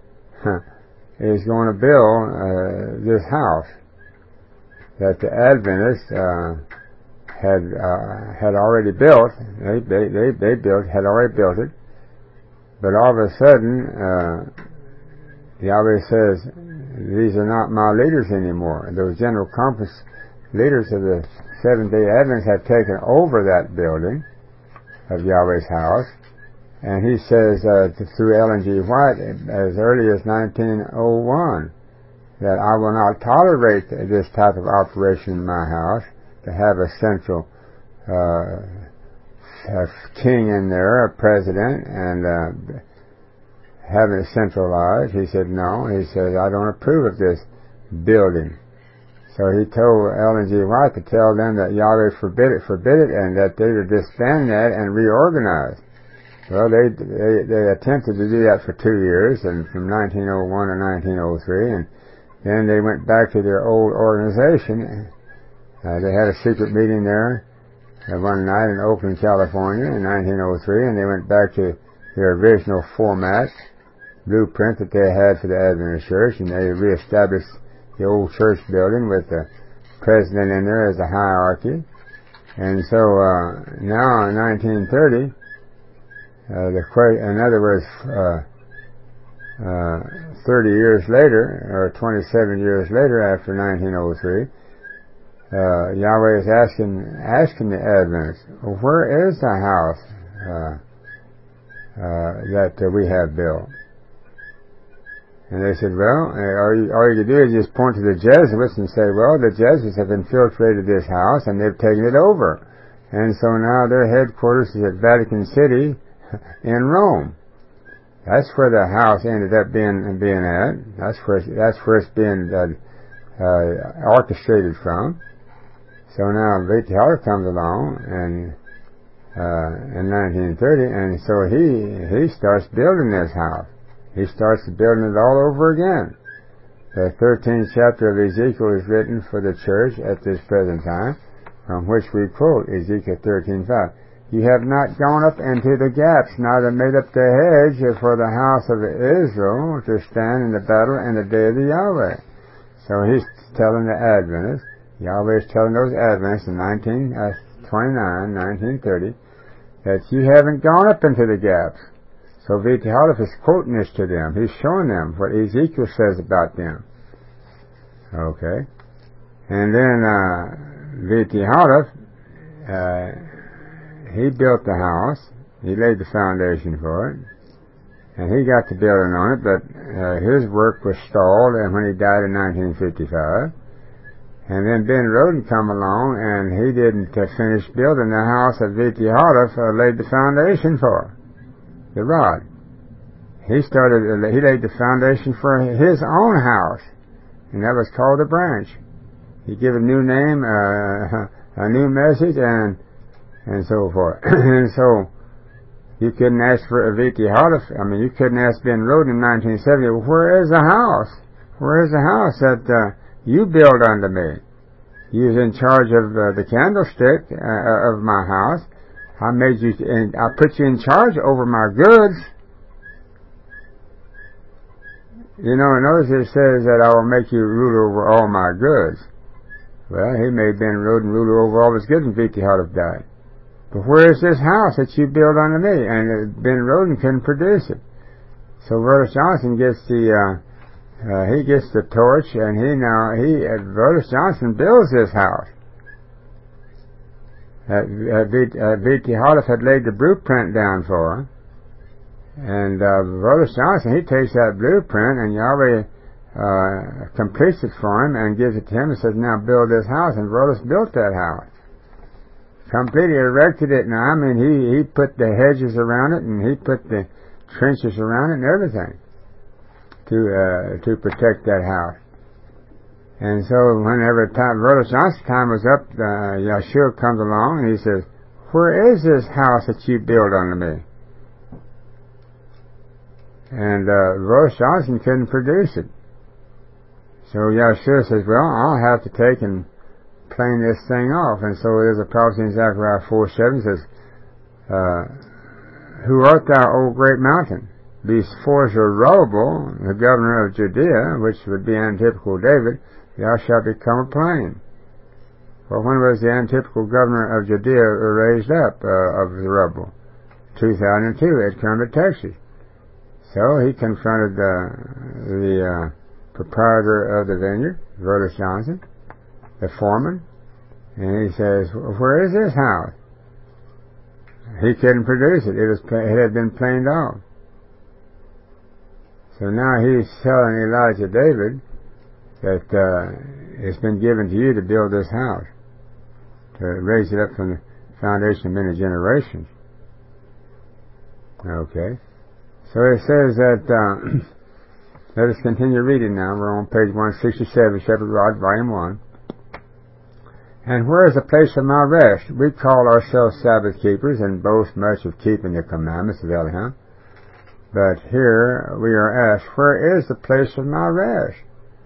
is going to build uh, this house that the Adventists uh, had uh, had already built. They, they they they built had already built it, but all of a sudden uh, Yahweh says, "These are not my leaders anymore." Those General Conference leaders of the Seventh-day Adventists have taken over that building of Yahweh's house. And he says uh, through Ellen G. White as early as nineteen oh one that I will not tolerate this type of operation in my house, to have a central uh, a king in there, a president, and uh, having it centralized. He said no. He said, I don't approve of this building. So he told Ellen G. White to tell them that Yahweh forbid it, forbid it, and that they would disband that and reorganize. Well, they, they they attempted to do that for two years, and from nineteen oh one to nineteen oh three, and then they went back to their old organization. Uh, they had a secret meeting there uh, one night in Oakland, California, in nineteen oh three, and they went back to their original format, blueprint that they had for the Adventist Church, and they reestablished the old church building with the president in there as a hierarchy. And so uh, now in nineteen thirty, Uh, the in other words, uh, uh, thirty years later, or twenty-seven years later, after nineteen oh three, uh, Yahweh is asking asking the Adventists, well, where is the house uh, uh, that uh, we have built? And they said, well, all you, all you can do is just point to the Jesuits and say, well, the Jesuits have infiltrated this house and they've taken it over, and so now their headquarters is at Vatican City in Rome. That's where the house ended up being being at. That's where that's where it's being uh, uh, orchestrated from. So now V T Houteff comes along and uh, in nineteen thirty, and so he he starts building this house. He starts building it all over again. The thirteenth chapter of Ezekiel is written for the church at this present time, from which we quote Ezekiel thirteen five. You have not gone up into the gaps, neither made up the hedge for the house of Israel to stand in the battle in the day of the Yahweh. So he's telling the Adventists, Yahweh is telling those Adventists in nineteen twenty-nine, nineteen thirty, that you haven't gone up into the gaps. So V T Houteff is quoting this to them. He's showing them what Ezekiel says about them. Okay. And then uh, V T Houteff, uh, he built the house. He laid the foundation for it. And he got the building on it, but uh, his work was stalled and when he died in nineteen fifty-five. And then Ben Roden come along and he didn't uh, finish building the house that V T Houteff uh, laid the foundation for. The rod. He started, uh, he laid the foundation for his own house. And that was called the Branch. He gave a new name, uh, a new message, and and so forth. And so you couldn't ask for a Viti Halif. I mean, you couldn't ask Ben Roden in nineteen seventy, where is the house? Where is the house that uh, you built unto me? You was in charge of uh, the candlestick uh, of my house. I made you, and I put you in charge over my goods. You know, notice it says that I will make you ruler over all my goods. Well, he made Ben Roden ruler over all his goods, and Viti Halif died. But where is this house that you built unto me? And Ben Roden couldn't produce it. So Rhodes Johnson gets the, uh, uh, he gets the torch, and he now, he, uh, Rhodes Johnson builds this house. Uh, uh, Viti Halif had laid the blueprint down for him. And, uh, Rhodes Johnson, he takes that blueprint, and Yahweh, uh, completes it for him, and gives it to him, and says, now build this house. And Rhodes built that house. Completely erected it now. I mean, he, he put the hedges around it, and he put the trenches around it and everything to uh, to protect that house. And so whenever time, Rhodes Johnson's time was up, uh, Yeshua comes along, and he says, where is this house that you built unto me? And uh, Rhodes Johnson couldn't produce it. So Yeshua says, well, I'll have to take and plane this thing off. And so there's a prophecy in Zechariah four seven says, uh, who art thou, O great mountain? Before Zerubbabel, the governor of Judea, which would be antitypical David, thou shalt become a plain. Well, when was the antitypical governor of Judea raised up uh, of Zerubbabel? two thousand two at Kermit, Texas. So he confronted uh, the uh, proprietor of the vineyard, Rhodes Johnson, the foreman, and he says, where is this house? He couldn't produce it. It, was, it had been planed off. So now he's telling Elijah David that uh, it's been given to you to build this house, to raise it up from the foundation of many generations. Okay. So it says that, uh, let us continue reading now. We're on page one sixty-seven, Shepherd Rod, volume one. And where is the place of my rest? We call ourselves Sabbath keepers and boast much of keeping the commandments of Elohim. But here we are asked, where is the place of my rest?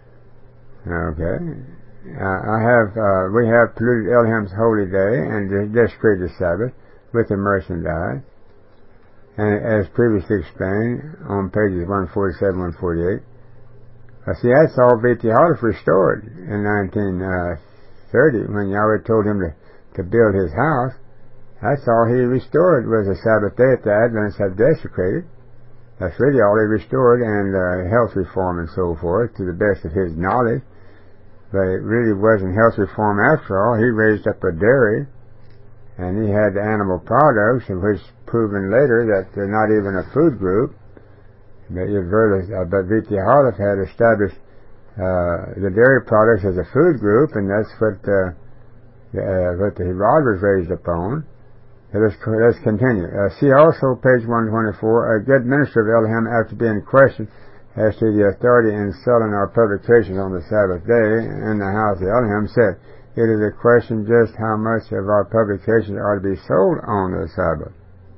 Okay. Uh, I have, uh, we have polluted Elohim's holy day and desecrated the Sabbath with the merchandise. And as previously explained on pages one forty-seven, one forty-eight. Uh, see, that's all Viti Halif restored in nineteen thirty when Yahweh told him to, to build his house. That's all he restored was the Sabbath day that the Adventists have desecrated. That's really all he restored, and uh, health reform and so forth, to the best of his knowledge. But it really wasn't health reform after all. He raised up a dairy, and he had animal products, which proven later that they're not even a food group. But, uh, but Viti Halif had established uh, the dairy products as a food group, and that's what uh, uh, what the Herod was raised upon. Let's, let's continue. Uh, see also page one twenty-four, a good minister of Elohim, after being questioned as to the authority in selling our publications on the Sabbath day in the house of Elohim, said, it is a question just how much of our publications are to be sold on the Sabbath.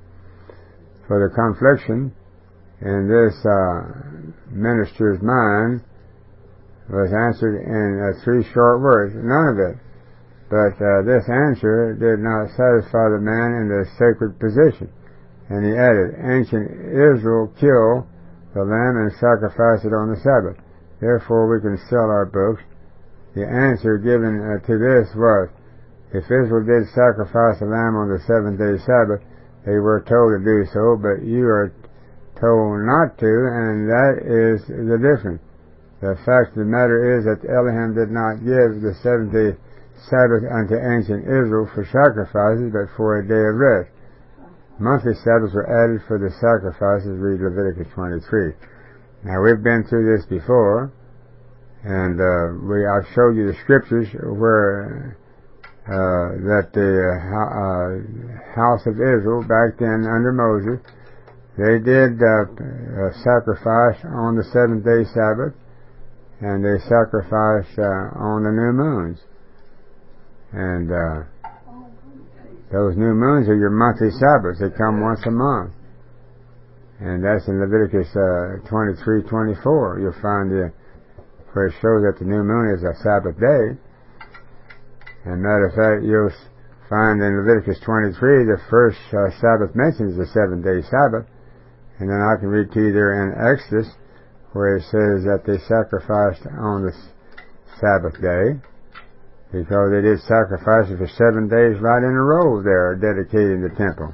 For the confliction in this uh, minister's mind was answered in uh, three short words, none of it. But uh, this answer did not satisfy the man in the sacred position. And he added, ancient Israel kill the lamb and sacrifice it on the Sabbath. Therefore we can sell our books. The answer given uh, to this was, if Israel did sacrifice a lamb on the seventh day Sabbath, they were told to do so, but you are told not to, and that is the difference. The fact of the matter is that Elohim did not give the seventh day Sabbath unto ancient Israel for sacrifices, but for a day of rest. Monthly Sabbaths were added for the sacrifices, read Leviticus twenty-three. Now we've been through this before, and uh, we I've showed you the scriptures where uh, that the uh, house of Israel back then under Moses, they did uh, uh, sacrifice on the seventh day Sabbath, and they sacrificed uh, on the new moons. And uh, Those new moons are your monthly Sabbaths. They come once a month. And that's in Leviticus uh, twenty-three twenty-four. You'll find the, where it shows that the new moon is a Sabbath day. And matter of fact, you'll find in Leviticus twenty-three, the first uh, Sabbath mentions the seven-day Sabbath. And then I can read to you there in Exodus, where it says that they sacrificed on the Sabbath day, because they did sacrifices for seven days right in a row there, dedicating the temple.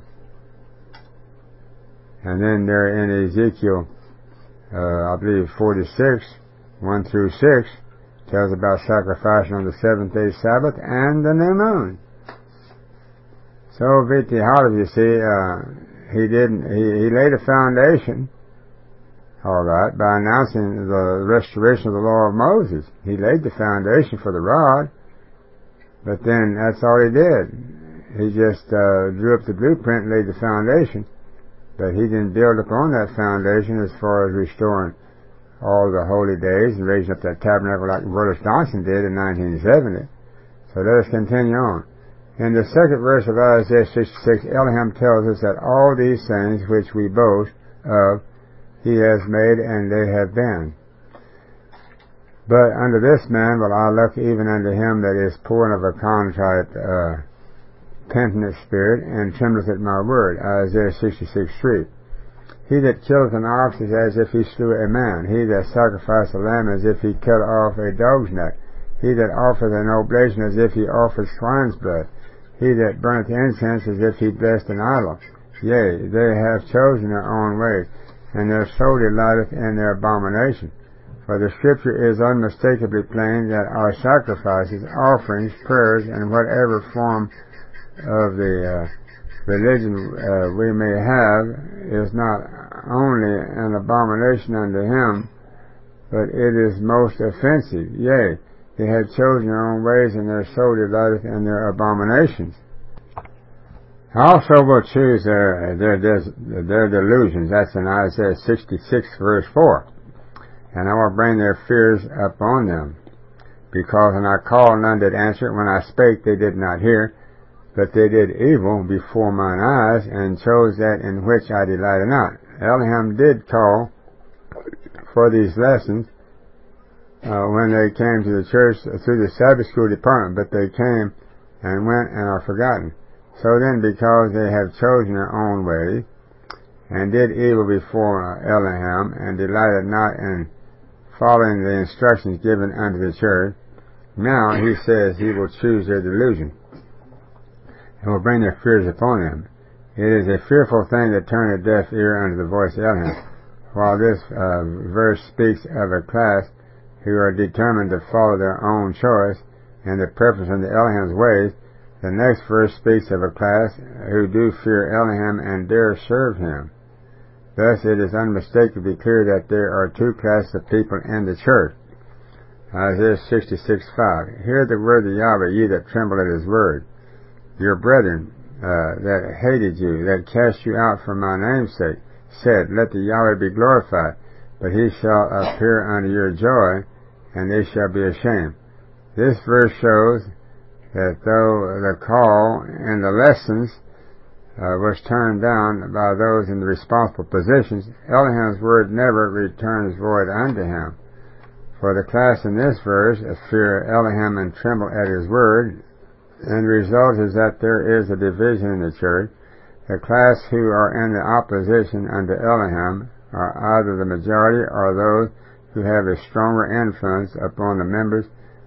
And then there in Ezekiel, uh, I believe forty-six, one through six, tells about sacrificing on the seventh day Sabbath and the new moon. So, Viti Halav, you see, uh, he didn't, he, he laid a foundation, alright, by announcing the restoration of the law of Moses. He laid the foundation for the rod, but then that's all he did. He just uh, drew up the blueprint and laid the foundation, but he didn't build upon that foundation as far as restoring all the holy days and raising up that tabernacle like Brother Johnson did in nineteen seventy. So let us continue on. In the second verse of Isaiah sixty-six, Elohim tells us that all these things which we boast of, he has made, and they have been. But unto this man will I look, even unto him that is poor and of a contrite, uh, penitent spirit, and trembleth at my word. Isaiah sixty-six three. He that killeth an ox is as if he slew a man. He that sacrificeth a lamb as if he cut off a dog's neck. He that offereth an oblation as if he offered swine's blood. He that burneth incense as if he blessed an idol. Yea, they have chosen their own ways, and their soul delighteth in their abomination. For the Scripture is unmistakably plain that our sacrifices, offerings, prayers, and whatever form of the uh, religion uh, we may have is not only an abomination unto him, but it is most offensive. Yea, they have chosen their own ways, and their soul delighteth in their abominations. Also will choose their, their, their delusions. That's in Isaiah sixty-six verse four. And I will bring their fears upon them. Because when I called, none did answer. When I spake, they did not hear. But they did evil before mine eyes, and chose that in which I delighted not. Elohim did call for these lessons uh, when they came to the church through the Sabbath school department, but they came and went and are forgotten. So then, because they have chosen their own way, and did evil before Elohim, and delighted not in following the instructions given unto the church, now he says he will choose their delusion, and will bring their fears upon them. It is a fearful thing to turn a deaf ear unto the voice of Elohim. While this uh, verse speaks of a class who are determined to follow their own choice and the preference of the Elohim's ways, the next verse speaks of a class who do fear Elohim and dare serve him. Thus it is unmistakably clear that there are two classes of people in the church. Isaiah sixty-six five. Hear the word of Yahweh, ye that tremble at his word. Your brethren uh, that hated you, that cast you out for my name's sake, said, Let the Yahweh be glorified, but he shall appear unto your joy, and they shall be ashamed. This verse shows that though the call and the lessons uh, was turned down by those in the responsible positions, Elohim's word never returns void unto him. For the class in this verse fear Elohim and tremble at his word, and the result is that there is a division in the church. The class who are in the opposition unto Elohim are either the majority or those who have a stronger influence upon the members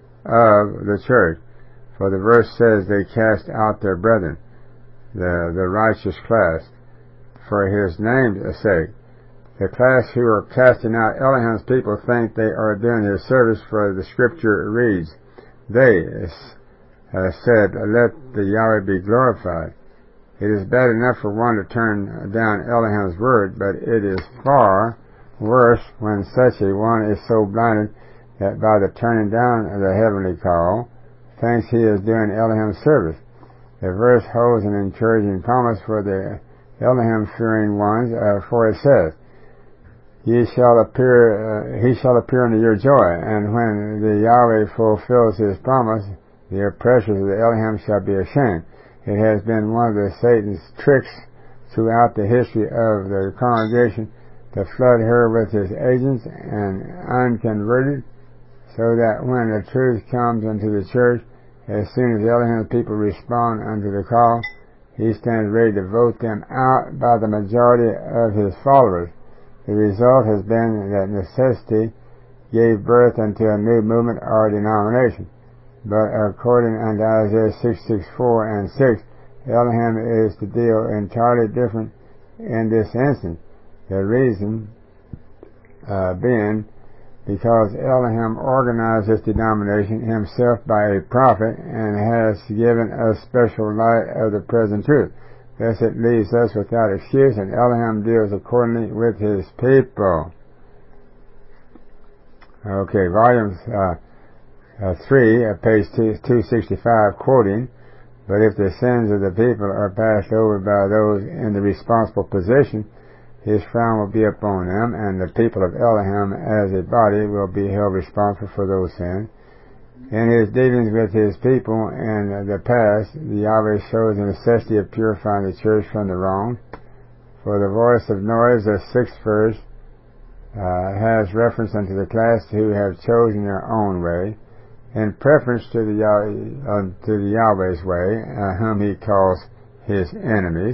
of the church. For the verse says they cast out their brethren, the, the righteous class, for his name's sake. The class who are casting out Elohim's people think they are doing his service, for the scripture reads, They uh, said, Let the Yahweh be glorified. It is bad enough for one to turn down Elohim's word, but it is far worse when such a one is so blinded that by the turning down of the heavenly call, thinks he is doing Elohim's service. The verse holds an encouraging promise for the Elohim-fearing ones, uh, for it says, Ye shall appear, uh, he shall appear unto your joy, and when the Yahweh fulfills his promise, the oppressors of the Elohim shall be ashamed. It has been one of the Satan's tricks throughout the history of the congregation to flood her with his agents and unconverted, so that when the truth comes into the church, as soon as Elohim's people respond unto the call, he stands ready to vote them out by the majority of his followers. The result has been that necessity gave birth unto a new movement or denomination. But according unto Isaiah sixty-six, four and six, Elohim is to deal entirely different in this instance. The reason uh, being because Elohim organized this denomination himself by a prophet and has given us special light of the present truth. Thus it leaves us without excuse, and Elohim deals accordingly with his people. Okay, volume uh, uh, three, uh, page two sixty-five, quoting, "But if the sins of the people are passed over by those in the responsible position, his frown will be upon them, and the people of Elohim as a body will be held responsible for those sins. In his dealings with his people in the past, the Yahweh shows the necessity of purifying the church from the wrong. For the voice of noise, the sixth verse, uh, has reference unto the class who have chosen their own way, in preference to the, uh, to the Yahweh's way, uh, whom he calls his enemies."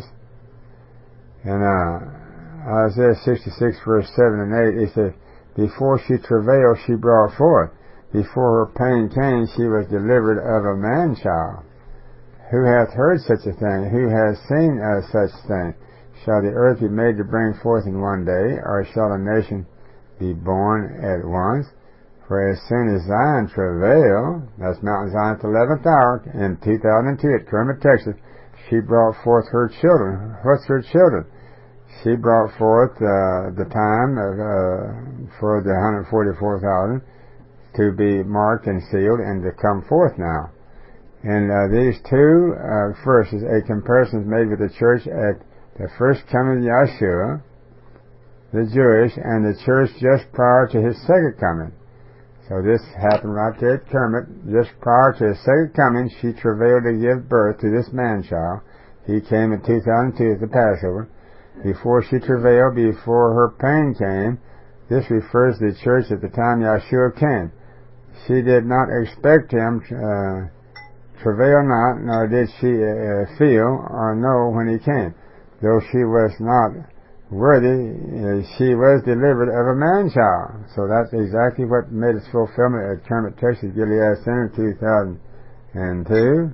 And uh, Isaiah sixty-six, verse seven and eight, he said, "Before she travailed, she brought forth. Before her pain came, she was delivered of a man-child. Who hath heard such a thing? Who has seen uh, such thing? Shall the earth be made to bring forth in one day, or shall a nation be born at once? For as soon as Zion travailed," that's Mount Zion at the eleventh hour, in two thousand two at Kermit, Texas, "she brought forth her children." What's her children? She brought forth uh, the time of, uh, for the one hundred forty-four thousand to be marked and sealed and to come forth now. And uh, these two uh, verses, a comparison is made with the church at the first coming of Yeshua, the Jewish, and the church just prior to his second coming. So this happened right there at Kermit. Just prior to his second coming, she travailed to give birth to this man-child. He came in two thousand two at the Passover. Before she travailed, before her pain came, this refers to the church at the time Yeshua came. She did not expect him, uh, travail not, nor did she uh, feel or know when he came. Though she was not worthy, uh, she was delivered of a man-child. So that's exactly what made its fulfillment at Kermit, Texas, Gilead Center in two thousand two.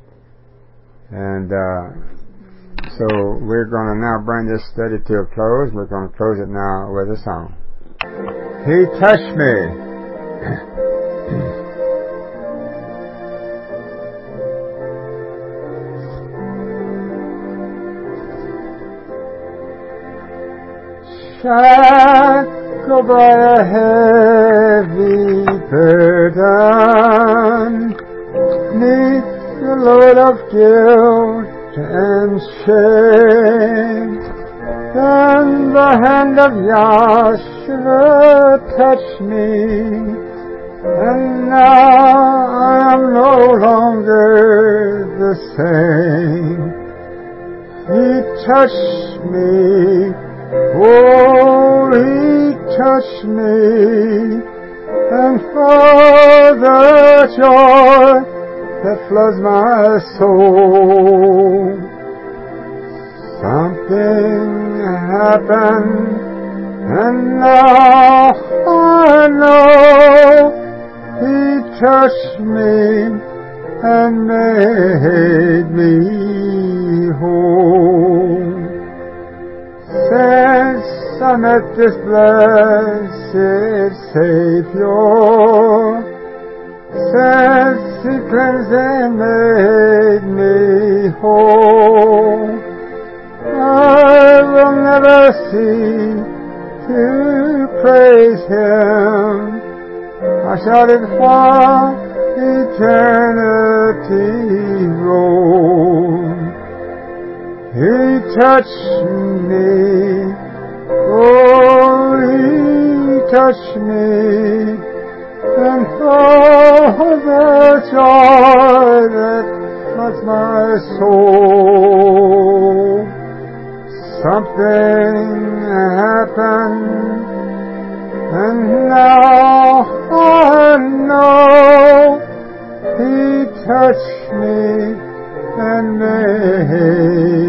And uh, so we're going to now bring this study to a close. We're going to close it now with a song. He touched me. Shackled by a heavy burden, neath the load of guilt and shame, then the hand of Yahshua touched me, and now I am no longer the same. He touched me. Oh, he touched me, and for the joy that floods my soul, something happened, and now I know he touched me and made me whole. Since I met this blessed Savior, since he cleansed and made me whole, I will never cease to praise him. I shouted while eternity rolls. He touched me, oh, he touched me, and for the joy that floods my soul. Something happened, and now I know He touched me and made